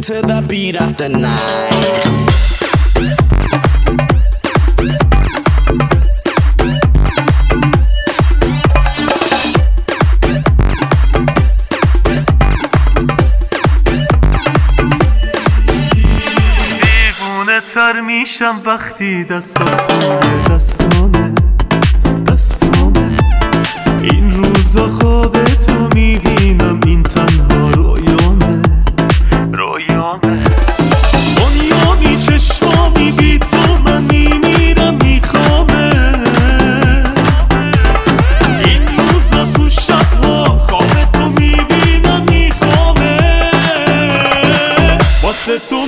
to the beat of the night. دیوونه تر میشم وقتی دستات توی دستامه این روزا خواب تو میبینم، این تنها رویامه دنیامی چشمامی بی تو من میمیرم میخوامه، این روزا تو شبها خواب تو میبینم میخوامه، واسه تو